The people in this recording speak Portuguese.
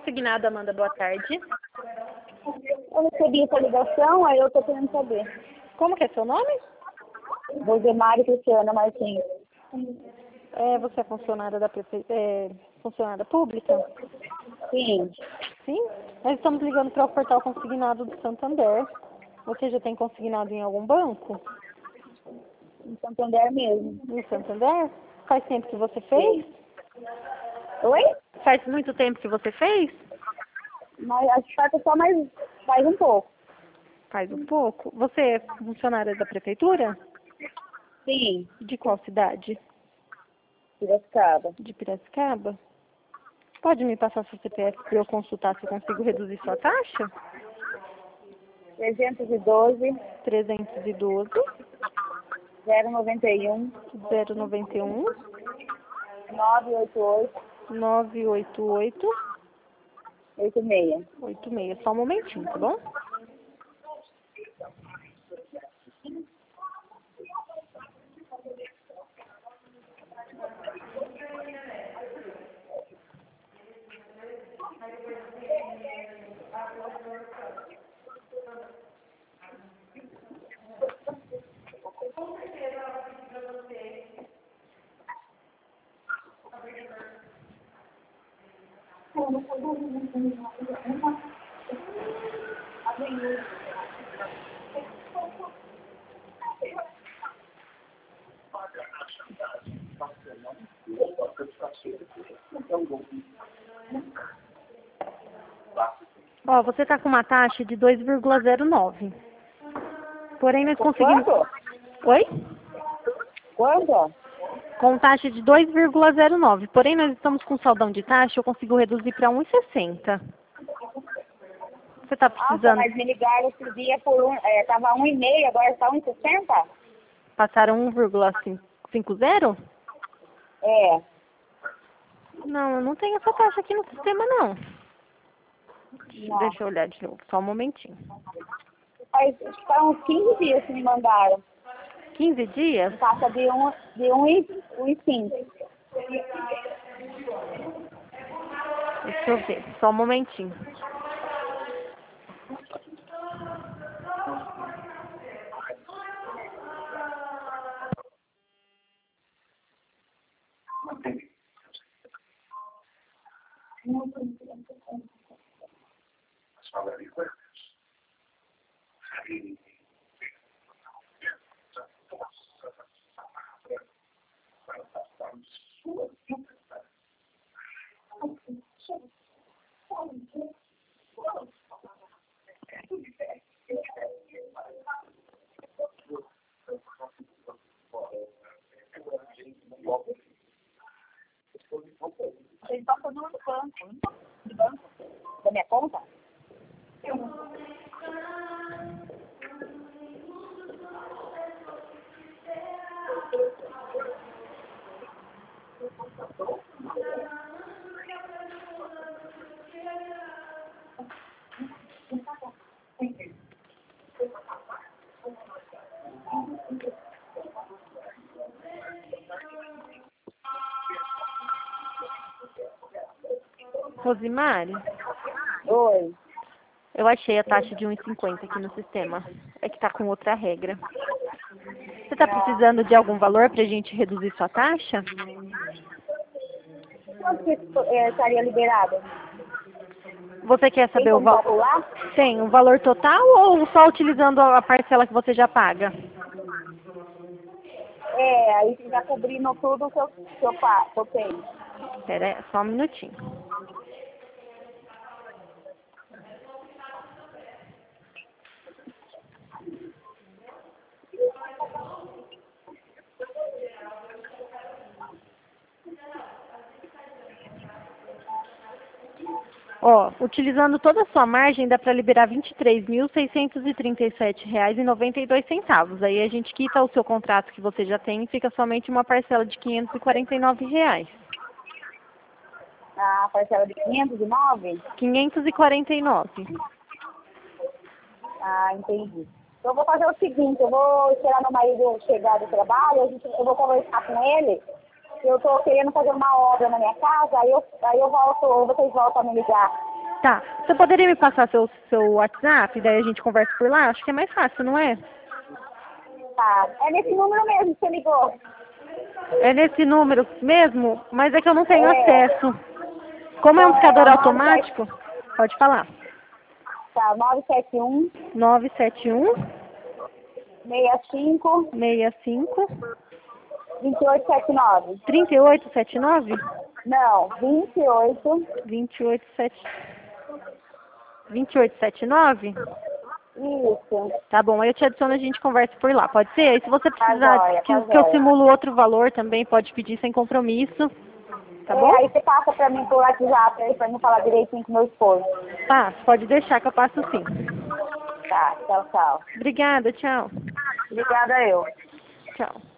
consignado, Amanda, boa tarde. Eu recebi essa ligação, aí eu tô querendo saber. Como que é seu nome? Rosemary Cristiana Martins. Você é funcionária da funcionária pública? Sim, Sim? Nós estamos ligando para o portal consignado do Santander. Você já tem consignado em algum banco? em Santander mesmo. No Santander? Faz tempo que você fez? Oi? Faz muito tempo que você fez? Mas acho que falta só mais um pouco. Faz um pouco. Você é funcionária da prefeitura? Sim, De qual cidade? Piracicaba. De Piracicaba? Pode me passar seu CPF para eu consultar se eu consigo reduzir sua taxa? 312 312 091 091 988 988 86. 86. Só um momentinho, tá bom? Ó, você tá com uma taxa de 2,09. Porém, nós conseguimos... Quanto? Oi? Quanto? Com taxa de 2,09. Porém, nós estamos com saldão de taxa, eu consigo reduzir para 1,60. Você tá Nossa, precisando... mas me ligaram esse dia por tava 1,5, agora está 1,60? Passaram 1,50? É. Não, eu não tenho essa taxa aqui no sistema, não. Não. Deixa eu olhar de novo, só um momentinho. Acho que faz uns 15 dias que me mandaram. 15 dias? Taxa de 1,5. Deixa eu ver, só um momentinho. Ele passou no banco. Do banco? Da minha conta? Rosimari, Oi. eu achei a taxa de 1,50 aqui no sistema. É que tá com outra regra. Você tá precisando de algum valor pra gente reduzir sua taxa? Quanto que estaria liberado? Você quer Tem saber o como valor? calcular? Tem, o valor total ou só utilizando a parcela que você já paga? Aí fica cobrindo tudo que eu tenho. Espera aí, só um minutinho. Ó, utilizando toda a sua margem, dá para liberar R$ 23.637,92. Aí a gente quita o seu contrato que você já tem e fica somente uma parcela de R$ 549. A parcela de 509? 549. Ah, entendi. Então eu vou fazer o seguinte, eu vou esperar meu marido chegar do trabalho, eu vou conversar com ele. Eu estou querendo fazer uma obra na minha casa, aí eu volto, ou vocês voltam a me ligar Tá. Você poderia me passar seu WhatsApp? Daí a gente conversa por lá? Acho que é mais fácil, não é? Tá. É nesse número mesmo que você ligou. É nesse número mesmo? Mas é que eu não tenho É. acesso. Como é um Então, é discador o 97 automático, pode falar. tá, 971 971 65 65 2879. 3879 Não, 28. 2879. Isso. Tá bom, aí eu te adiciono, a gente conversa por lá, pode ser? E se você Tá precisar joia, tá que eu joia. simulo outro valor também, pode pedir sem compromisso, tá bom? Aí você passa pra mim por WhatsApp aí pra mim falar direitinho com meu esposo. Tá, pode deixar que eu passo sim. Tá, tchau, tchau. Obrigada, tchau. Obrigada eu. Tchau.